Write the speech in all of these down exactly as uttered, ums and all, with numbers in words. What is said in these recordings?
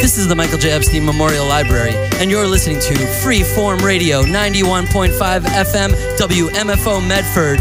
This is the Michael J. Epstein Memorial Library, and you're listening to Freeform Radio, ninety-one point five F M, W M F O Medford.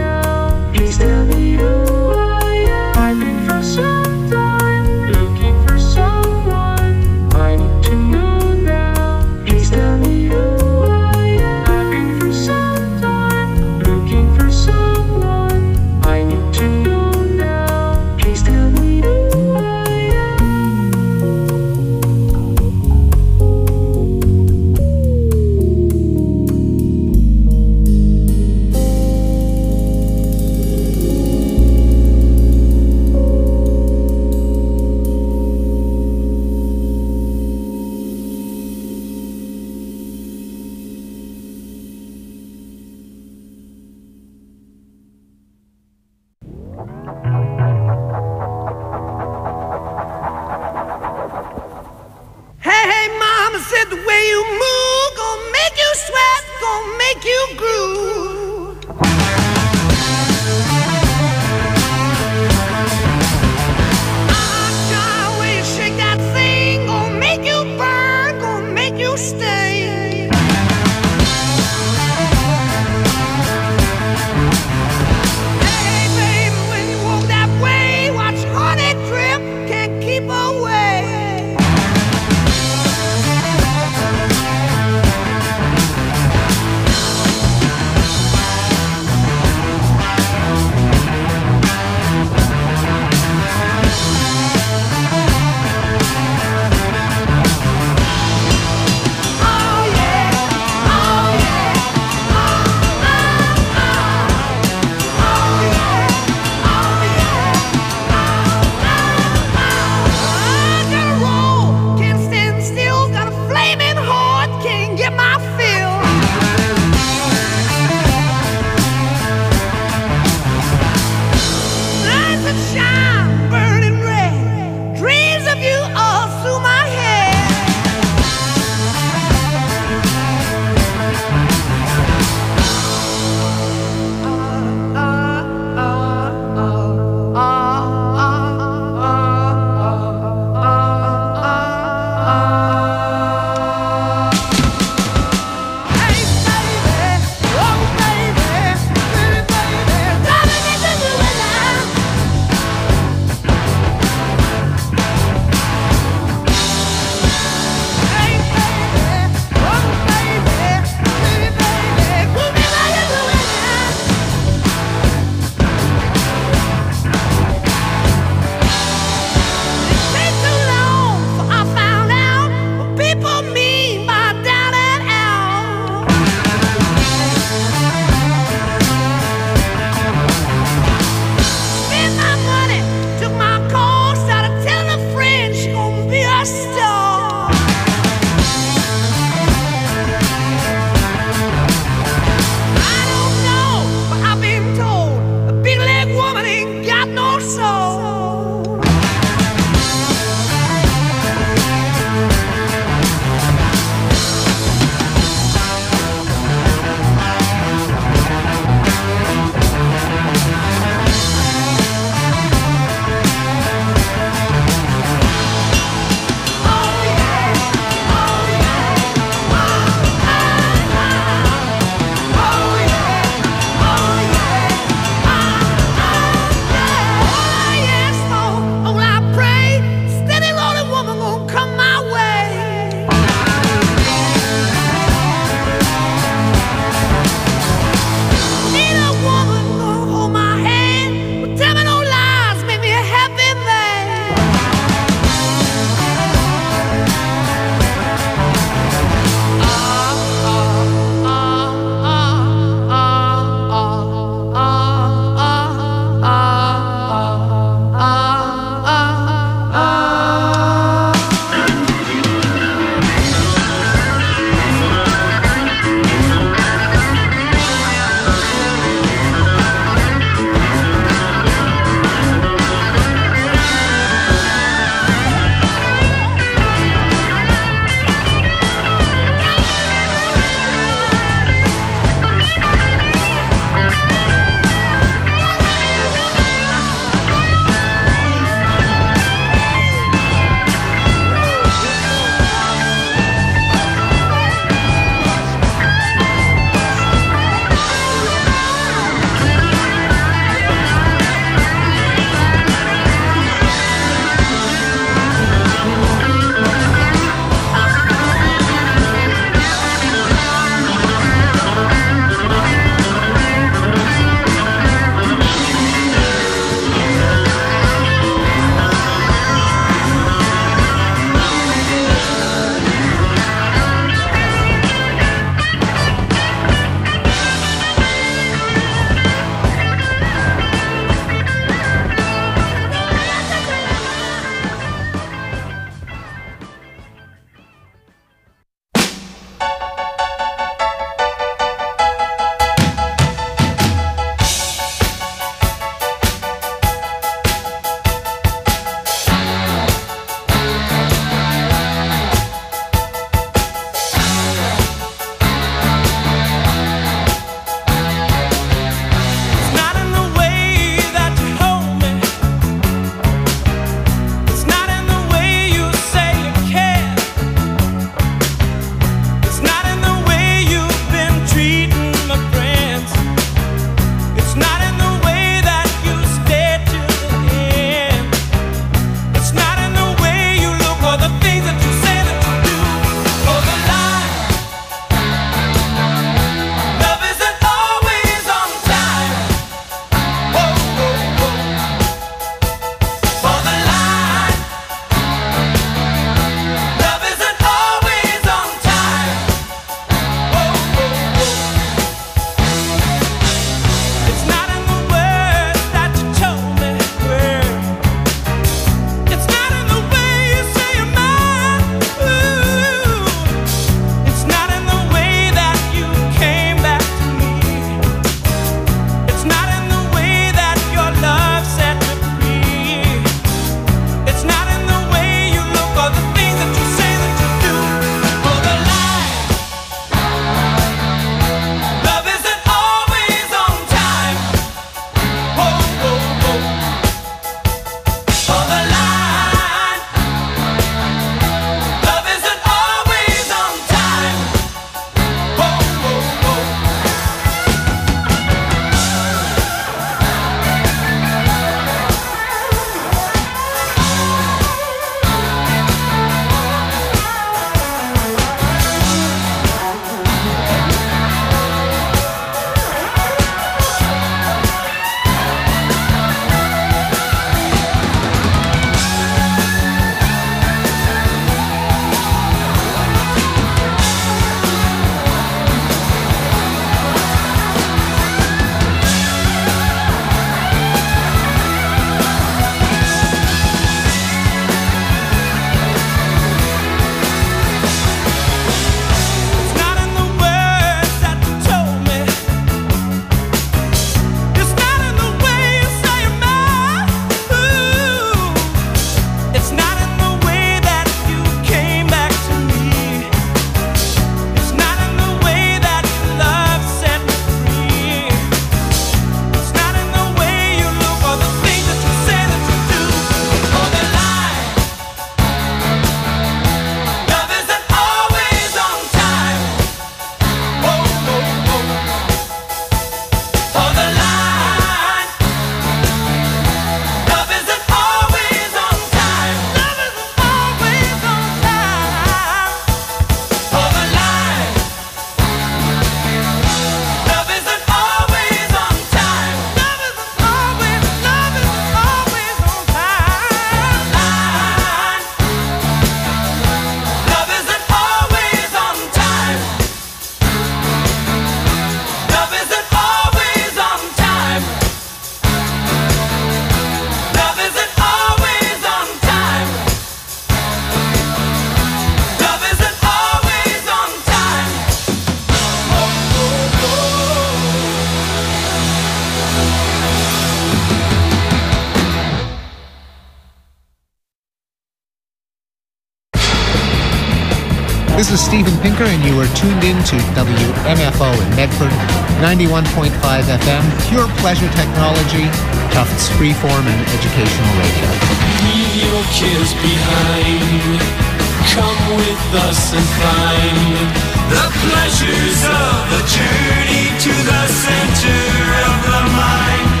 This is Steven Pinker, and you are tuned in to W M F O in Medford, ninety-one point five F M, pure pleasure technology, Tufts freeform and educational radio. Leave your kids behind. Come with us and find the pleasures of the journey to the center of the mind.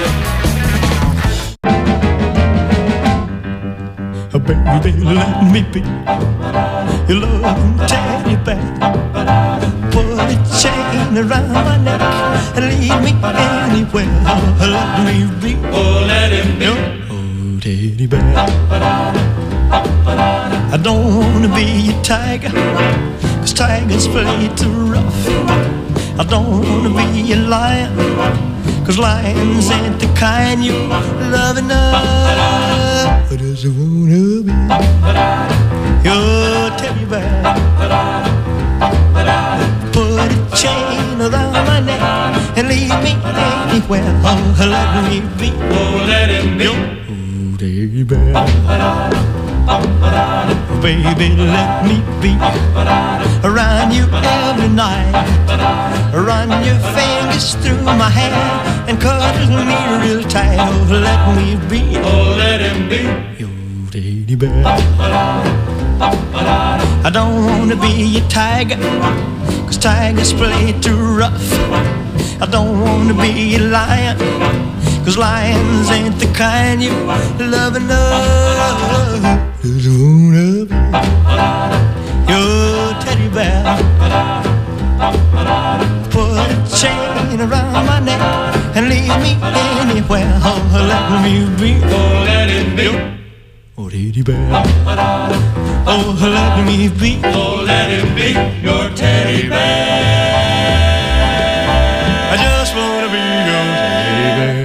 Oh, baby, let me be your loving teddy bear. Put a chain around my neck and lead me anywhere. Oh, let me be. Oh, let him be. Oh, teddy bear. I don't wanna be a tiger, 'cause tigers play too rough. I don't wanna be a lion, 'cause lions ain't the kind you love enough. I just wanna be your teddy bear. Put a chain around my neck and lead me anywhere. Oh, let me be. Oh, let him be. Oh, teddy bear. Baby, let me be around you every night. Run your fingers through my hair and cuddle me real tight. Oh, let me be. Oh, let him be. Your teddy bear. I don't wanna be a tiger, 'cause tigers play too rough. I don't wanna be a lion, 'cause lions ain't the kind you love enough. Just wanna be your teddy bear. Put a chain around my neck and lead me anywhere. Oh, let me be. Oh, let him be. Oh, teddy bear. Oh, let me be. Oh, let him be your teddy bear. I just wanna be your teddy bear.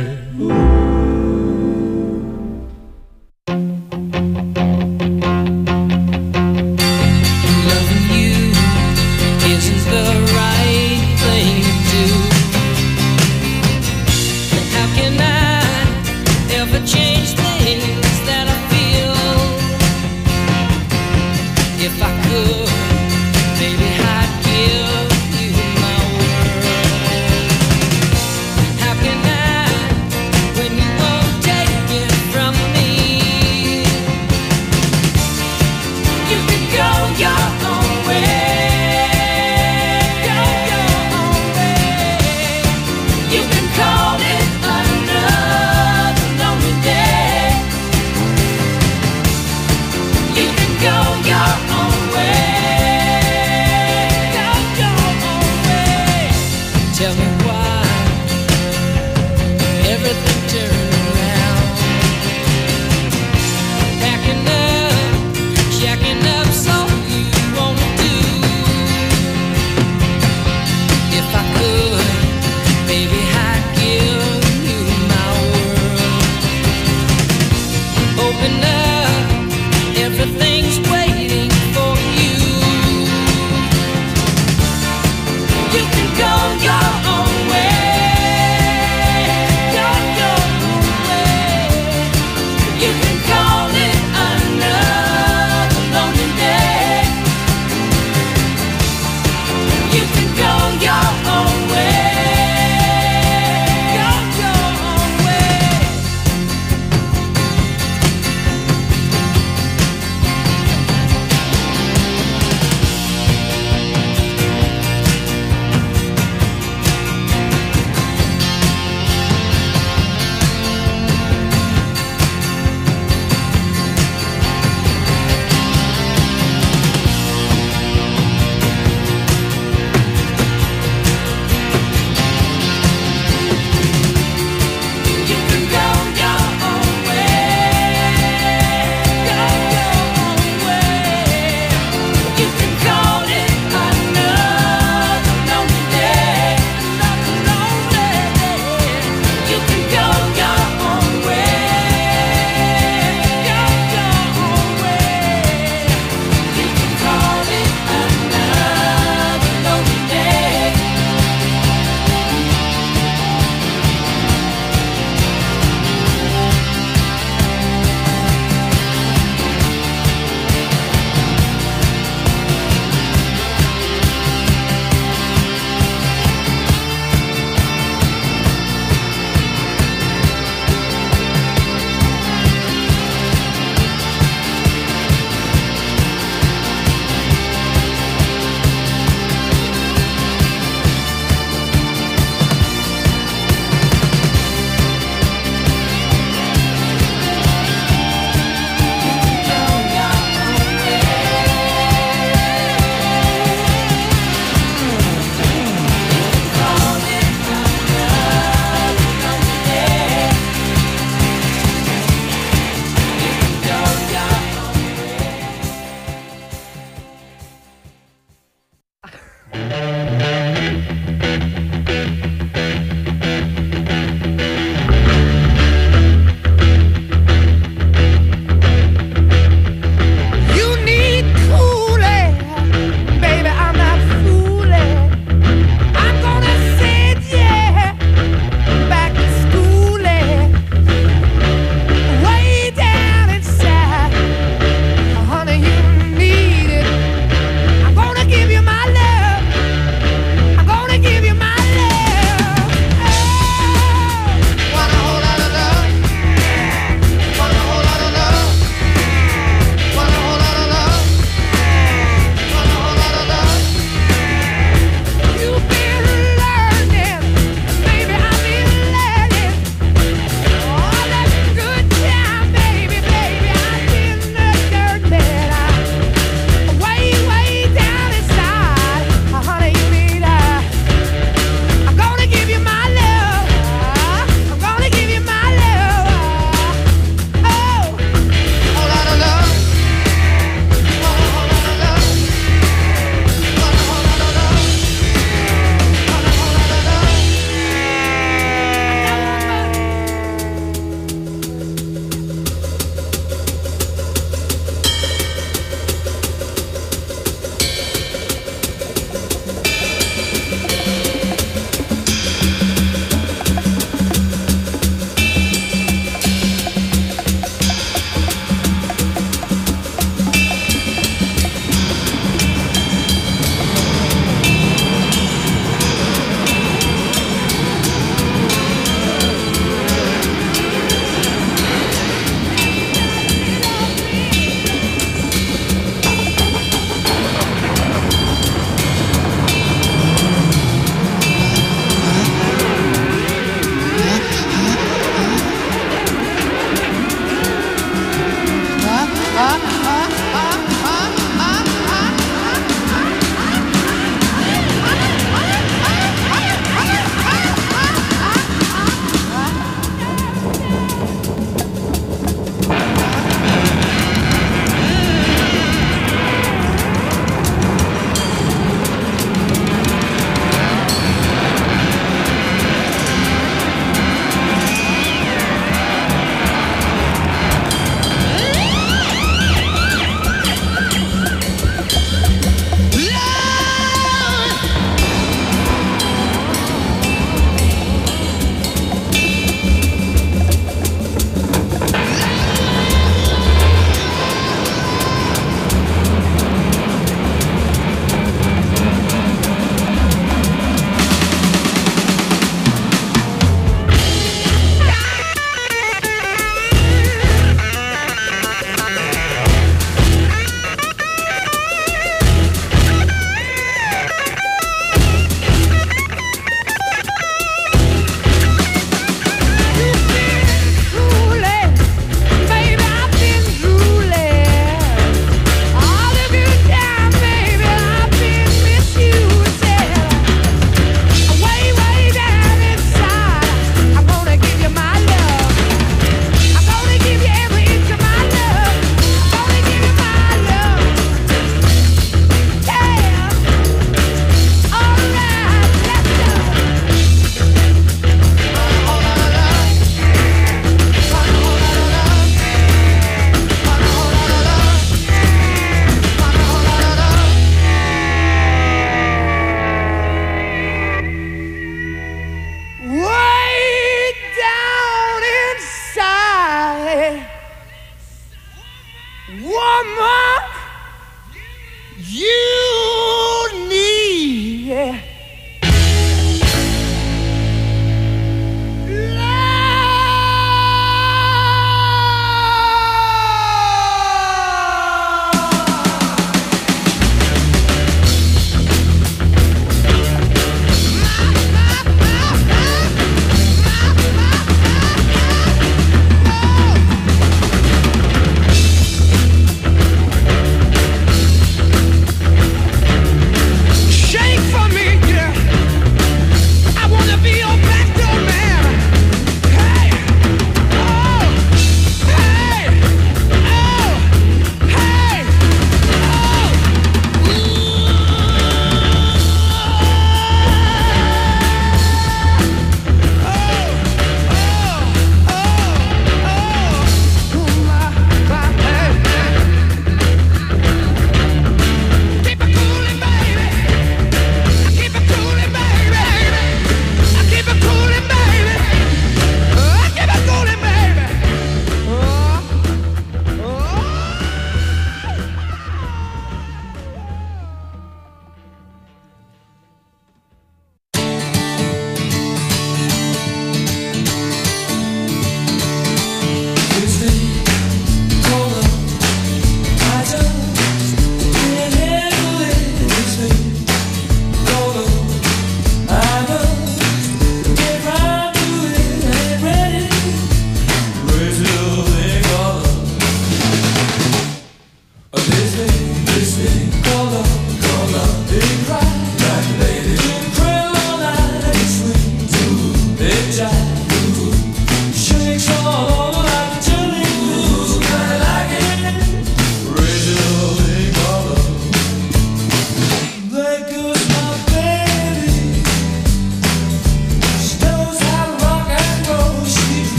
Honey, you need it. I'm gonna give you my love.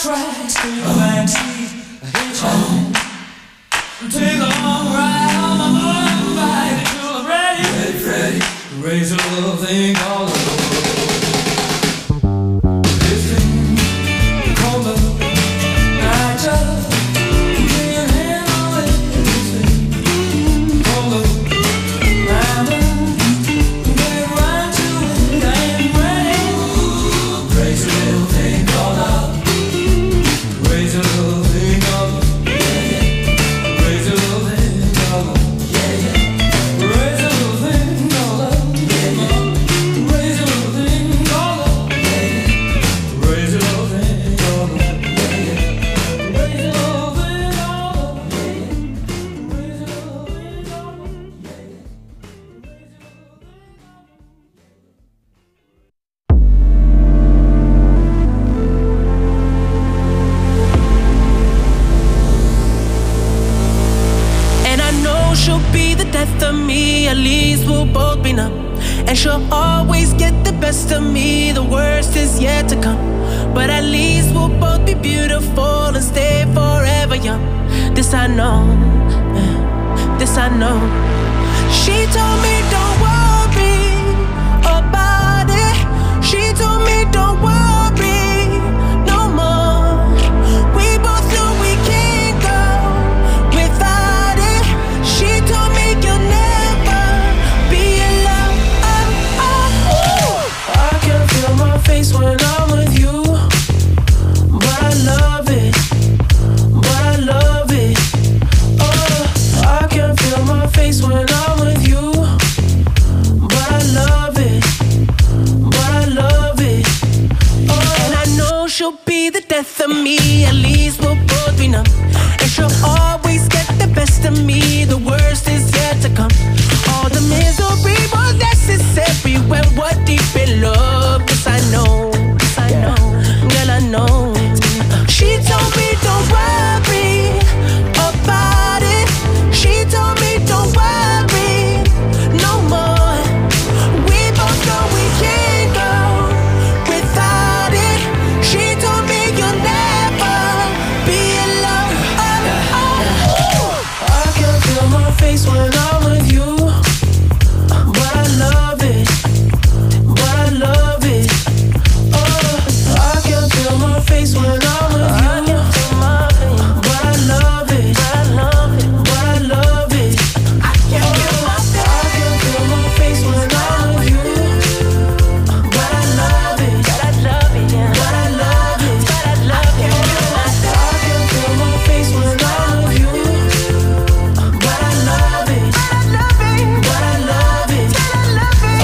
tracks in the backseat, a hitchhike. Take a long ride on my motorbike until I'm ready, ready, ready. Raise a little thing called love. This thing called love, I just lay your hand on it. This thing called love, I'm get right to it. I am ready. Raise a little thing called love. Raise a little thing called love. Raise a little thing called love. Yeah, yeah. Raise a little thing called love. Yeah, yeah. Raise a little thing called love. Yeah, yeah. Raise a little thing called love. Yeah, yeah. Raise a little thing called love. Yeah, yeah. Raise a little thing called love. Yeah, yeah. And I know she'll be the death of me, at least we'll both be numb. And she'll always get the best of me, the worst is yet to come. But at least we'll both be beautiful and stay forever young. This I know, yeah, this I know. She told me don't worry about it. She told me don't worry no more. We both know we can't go without it. She told me you'll never be alone. I can feel my face when I'm with you, but I love it, but I love it. Oh, I can feel my face when I'm with you, but I love it, but I love it. Oh, and I know she'll be the death of me, at least we'll both be numb. And she'll always get the best of me, the worst is yet to come. All the misery was necessary when we're deep in love. Yes, I know, yes, I know, girl, I know. She told me don't worry about it. She told me don't worry no more. We both know we can't go without it. She told me you'll never be alone. Oh, oh. I can feel my face when I'm with you, but I love it, but I love it. Oh, I can feel my face when I'm with you, but I love it, but I love it, but I love it. I can feel my face when I'm with you, but I love it, but I love it, but I love it, but I love it. I can feel my face when I'm with you, but I love it, but I love it, but I love it, but I love it.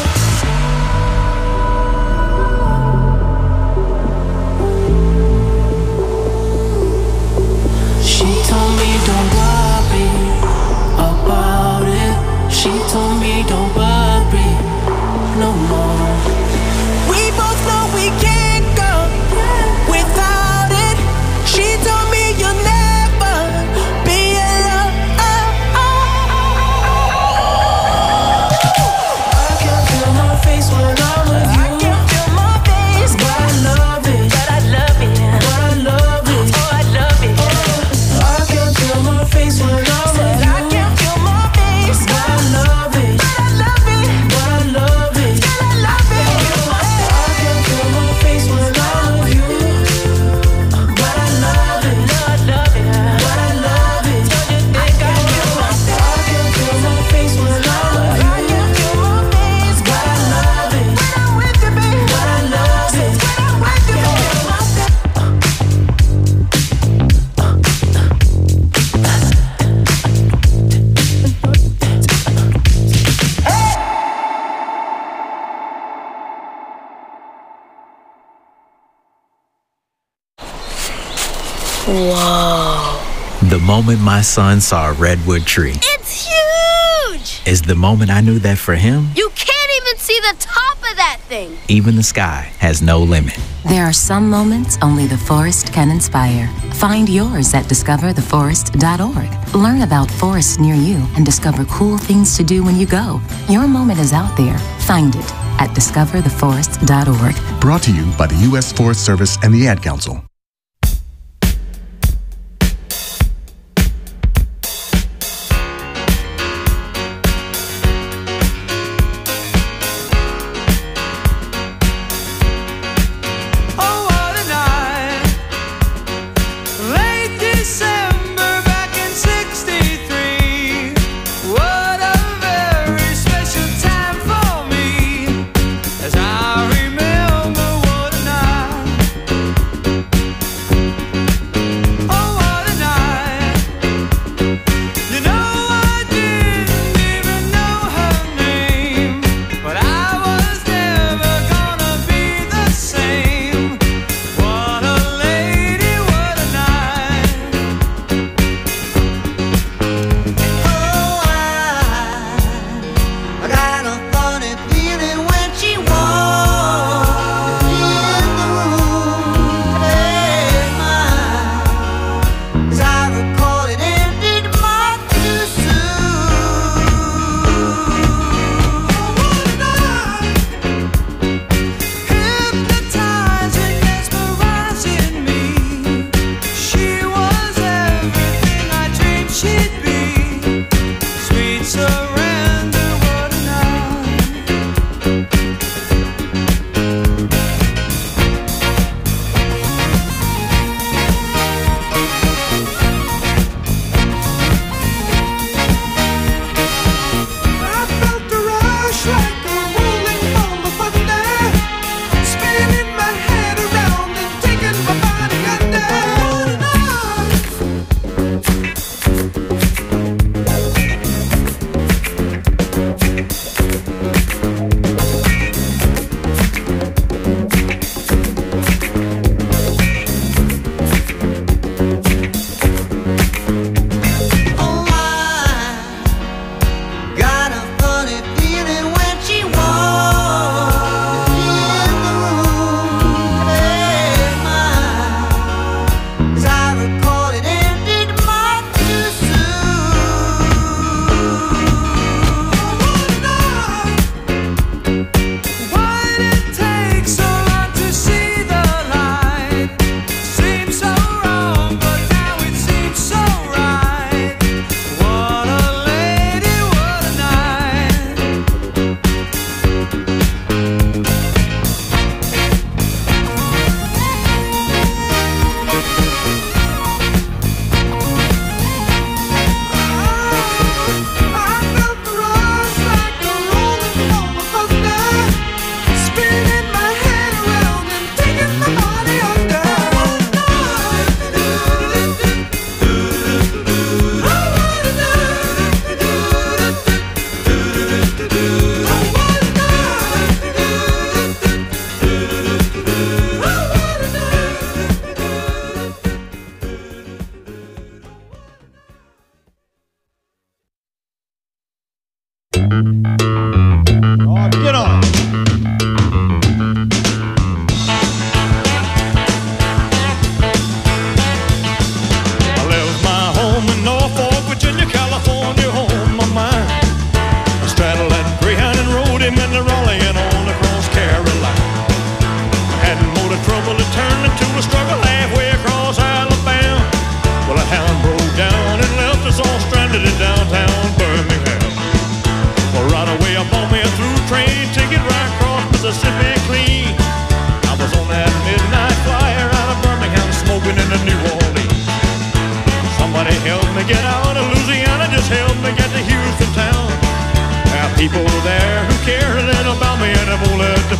She told me don't worry about it. She told me don't worry no more. We both know we can't go without it. She told me you'll never be alone. I can feel my face when I'm with you. I can feel my face, but I love it, but I love it, but I love it. Oh, I love it. I can feel my face when I'm with you. I can feel my face, but I love it, but I love it, but I love it, but I love it. I can feel my face when I'm with you, but I love it, but I love it, but I love it. Don't you think I feel my face? I can feel my face when I'm with you. I can feel my face, but I love it when I'm with you, baby. But I love it when I'm with you, baby. Whoa. The moment my son saw a redwood tree It's huge! is the moment I knew that for him, You can't even see the top of that thing. even the sky has no limit. There are some moments only the forest can inspire. Find yours at discover the forest dot org. Learn about forests near you and discover cool things to do when you go. Your moment is out there. Find it at discover the forest dot org. Brought to you by the U S Forest Service and the Ad Council.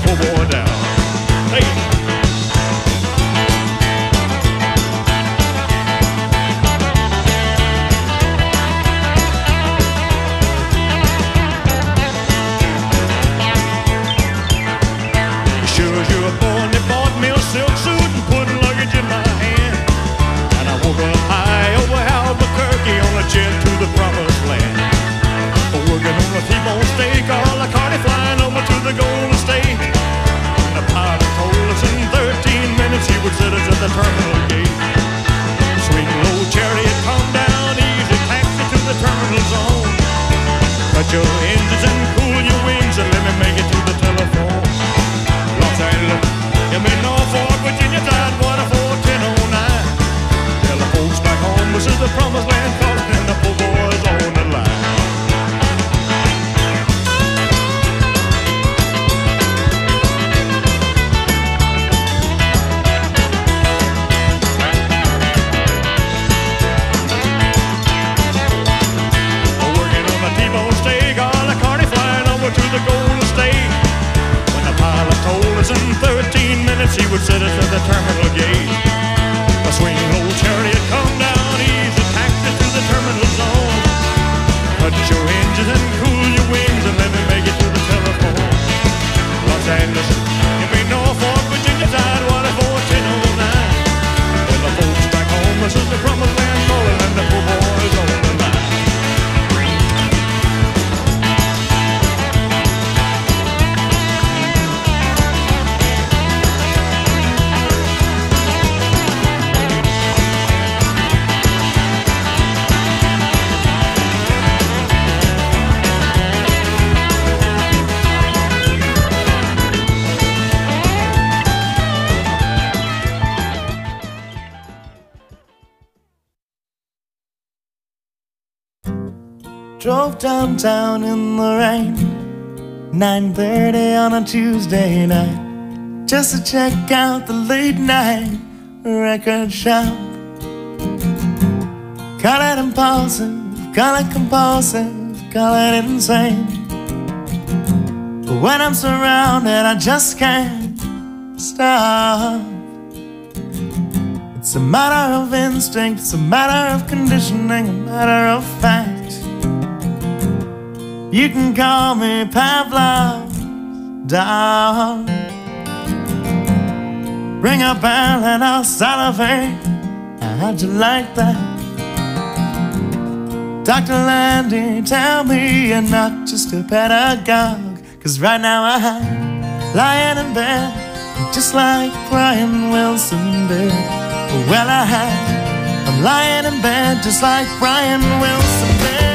poor boy down. Hey. Sure as you were born, they bought me a silk suit and put luggage in my hand. And I woke up high over Albuquerque on a jet to the promised land. Working on a T-bone steak, all the carny flying over to the Golden State. And the pilot told us in thirteen minutes he would set us at the terminal gate. Sweet low chariot, come down easy, taxi to the terminal zone. Cut your engines and cool your wings and let me make it to the telephone. Los Angeles, you mean Norfolk, Virginia, Tidewater, fourteen oh nine. Tell the folks back home this is the promised land, calling and the poor boys on the line. To the Golden State. When the pilot told us in thirteen minutes he would set us at the terminal gate. A swing old chariot, come down easy, taxi to the terminal zone. Cut your engines and cool your wings and let me make it to the telephone. Los Angeles, you mean Norfolk, Virginia, Tidewater, fourteen oh nine. Well, the folks back home, this is the promised land, calling and the poor boys on the line. Drove downtown in the rain, nine thirty on a Tuesday night, just to check out the late night record shop. Call it impulsive, call it compulsive, call it insane. But when I'm surrounded, I just can't stop. It's a matter of instinct, it's a matter of conditioning, a matter of fact. You can call me Pavlov's dog. Ring a bell and I'll salivate. How'd you like that? Doctor Landy, tell me you're not just a pedagogue. Cause right now I'm lying in bed, just like Brian Wilson did. Well, I'm lying in bed, just like Brian Wilson did.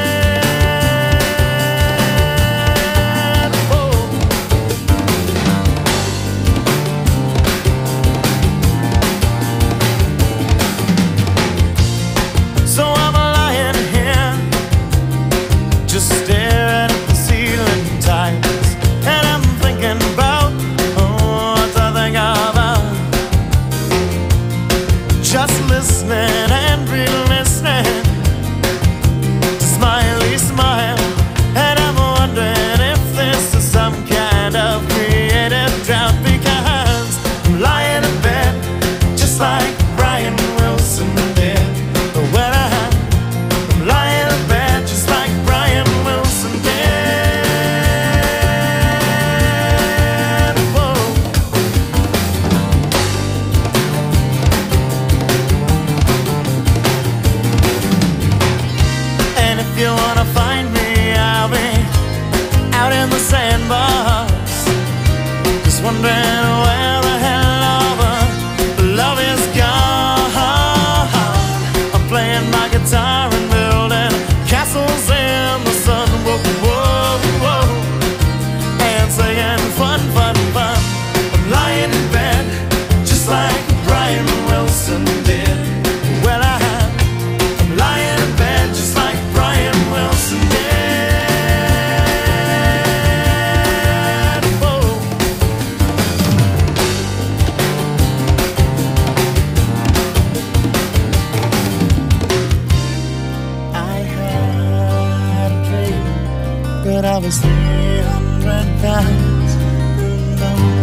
I was three hundred pounds, no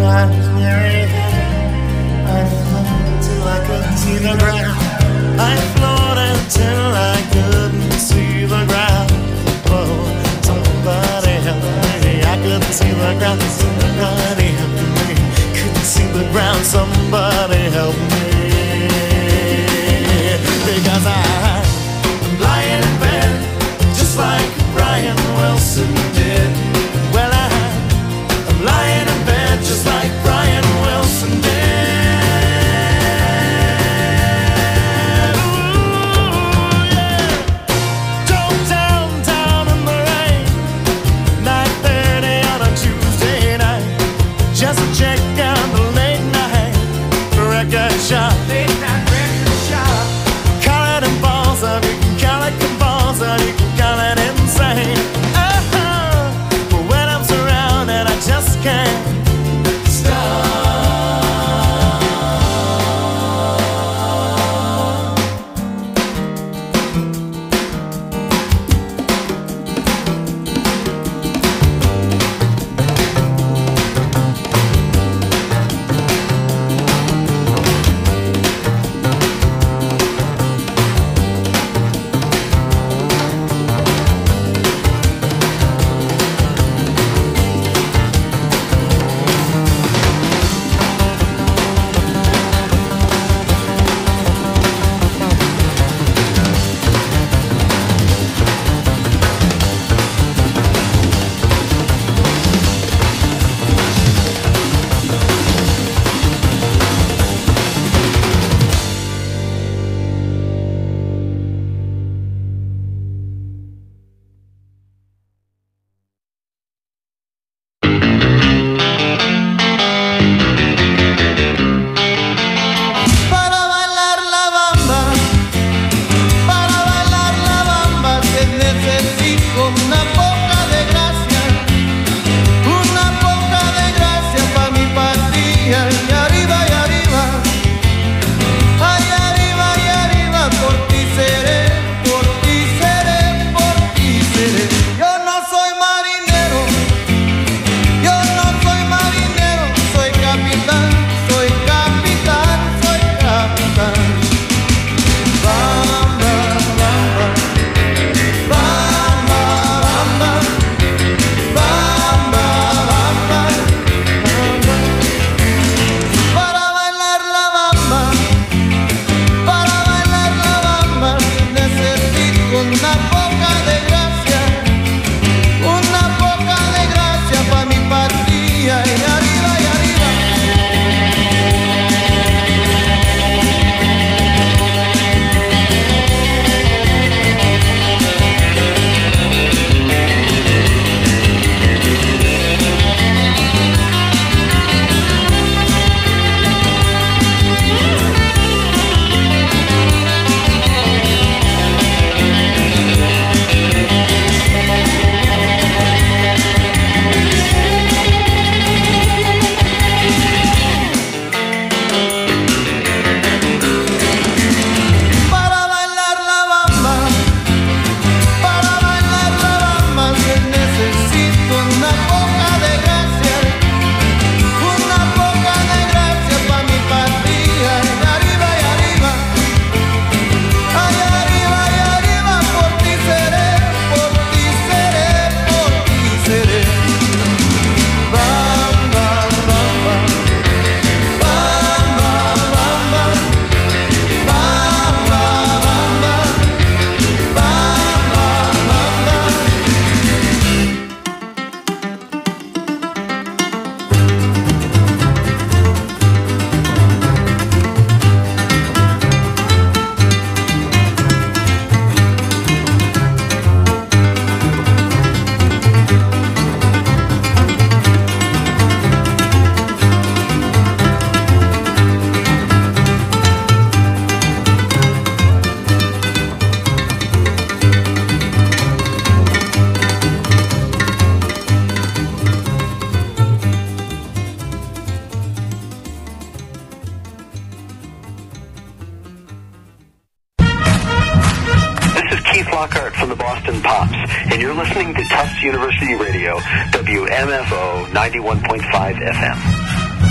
Lockhart from the Boston Pops, and you're listening to Tufts University Radio, W M F O ninety-one point five F M.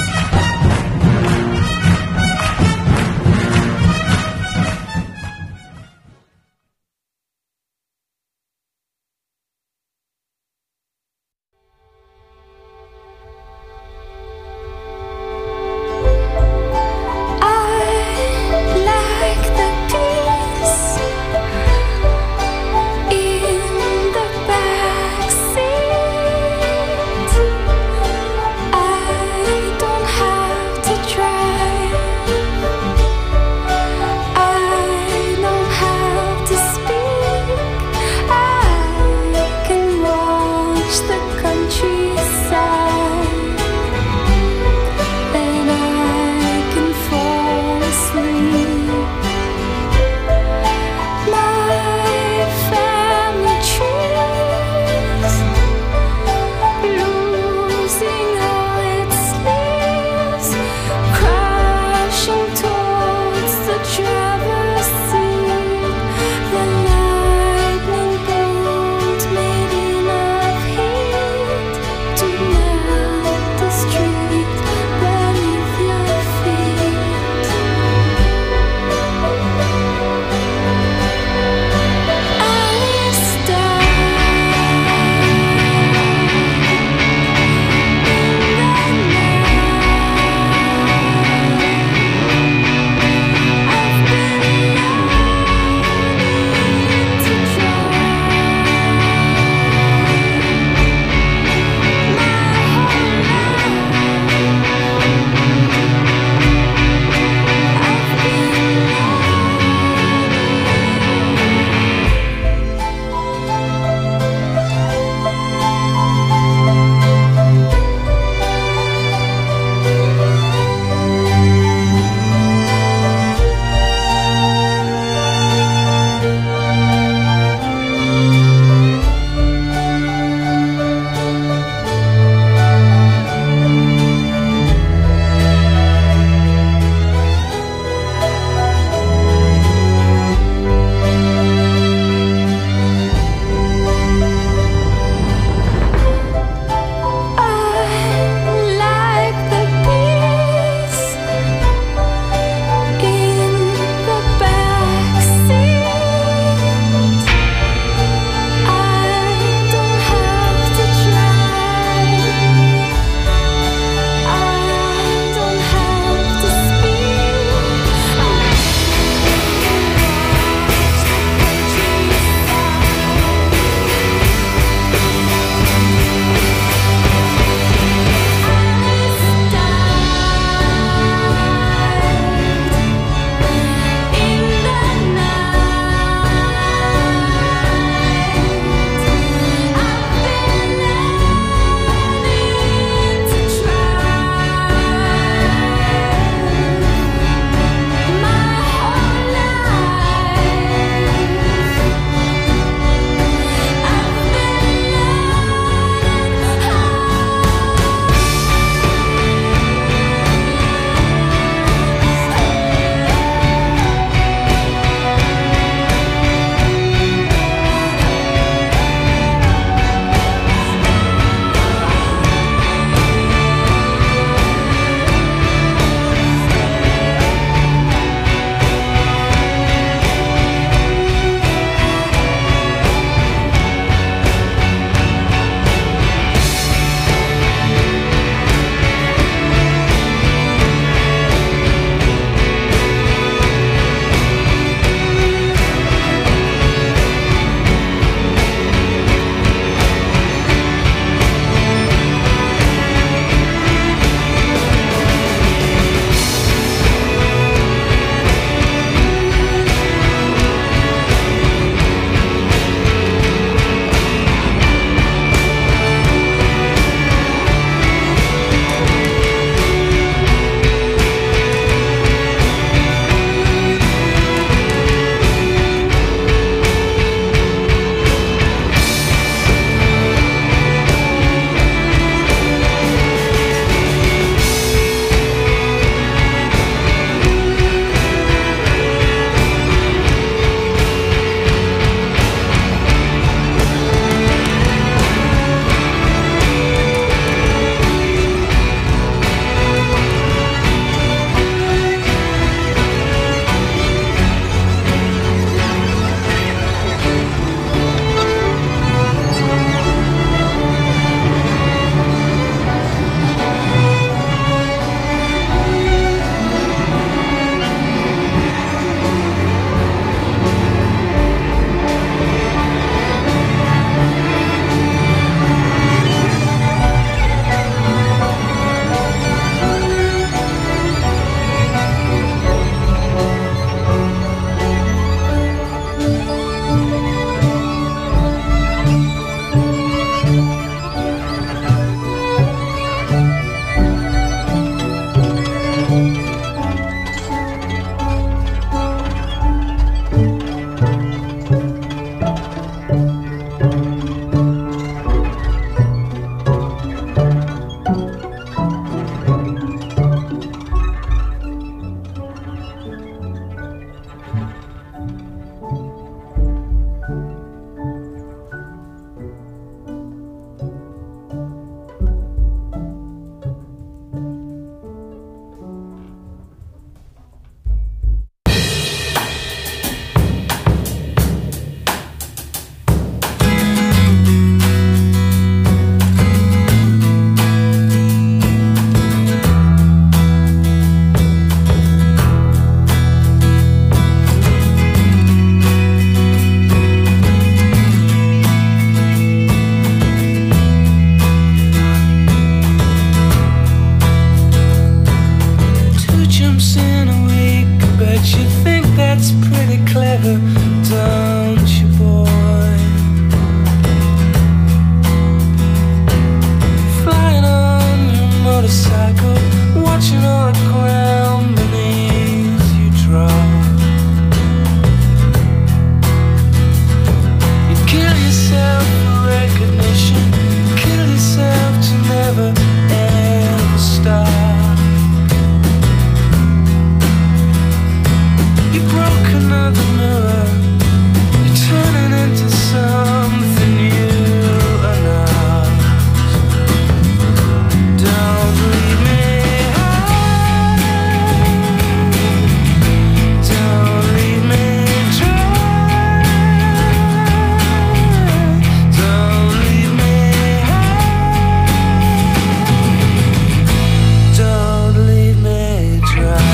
her, don't you, boy? Flying on your motorcycle, watching all the ground beneath you drop. You kill yourself for recognition, kill yourself to never ever stop. You broke another mirror, you're turning into something you are not. Don't leave me high, don't leave me dry, don't leave me high, don't leave me dry.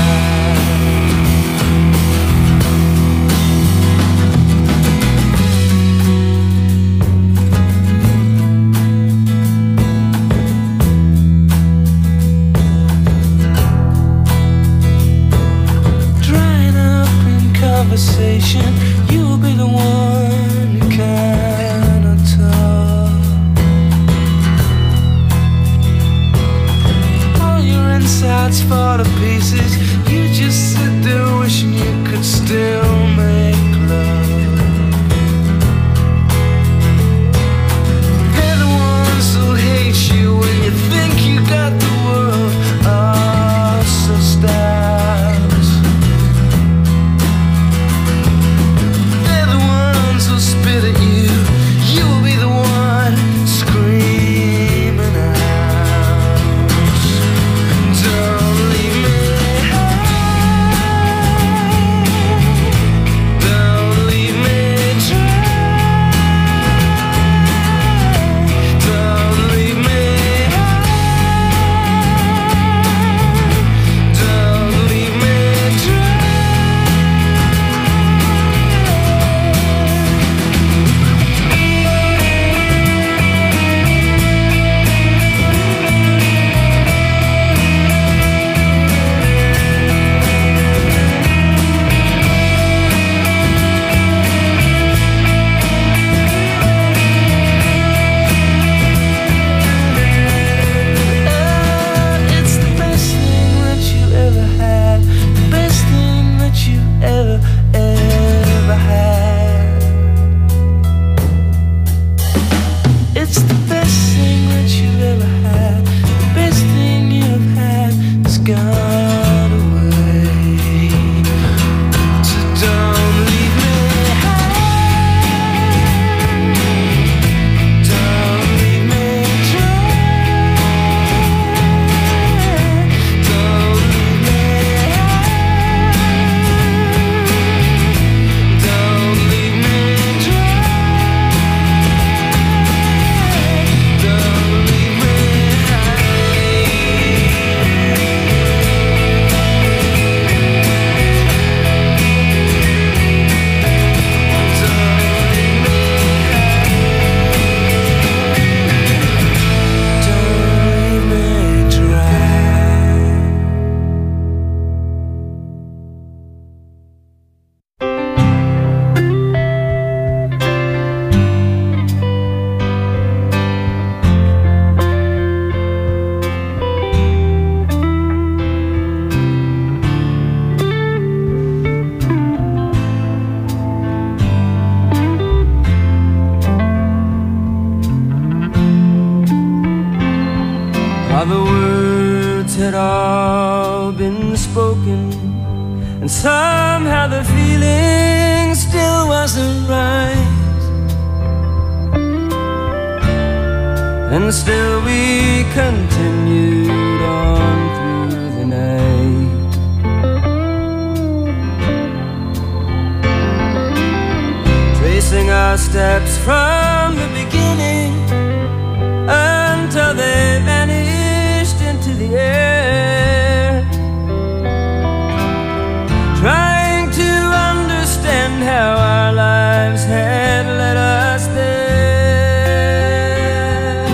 Drying up in conversation, you'll be the one who cannot talk. All your insides fall to pieces, you just sit there wishing you could still make love. They're the ones who hate you when you think you got the world all so stacked. They're the ones who spit at you, you'll be the one screaming out. Don't leave me high, don't leave me dry, don't leave me high, don't leave me dry. It's the best thing that you ever had, the best thing that you ever, ever had. It's the best thing that you ever had, the best thing you've had has gone away. So don't leave me high, don't leave me dry, don't leave me high, don't leave me dry, don't leave me don't leave me dry. While the words had all been spoken, and somehow the feeling still wasn't right, and still we continued on through the night. Tracing our steps from the beginning until they vanished into the air, trying to understand how our lives had led us there.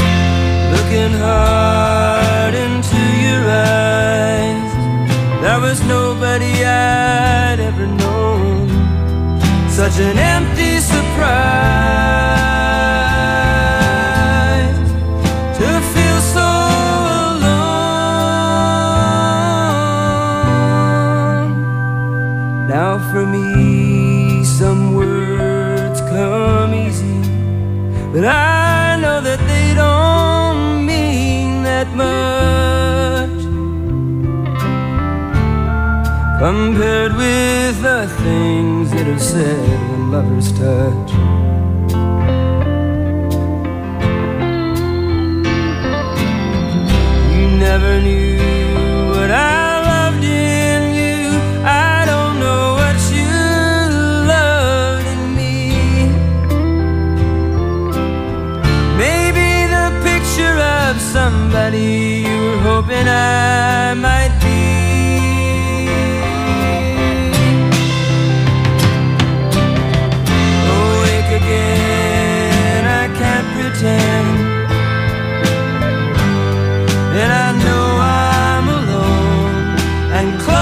Looking hard into your eyes, there was was nobody I'd ever known. Such an empty surprise to feel so alone. Now for me some words come easy, but I know that they don't mean that much compared with the things that are said when lovers touch. You never knew what I loved in you. I don't know what you loved in me. Maybe the picture of somebody you were hoping I might be. Again, I can't pretend, and I know I'm alone and close.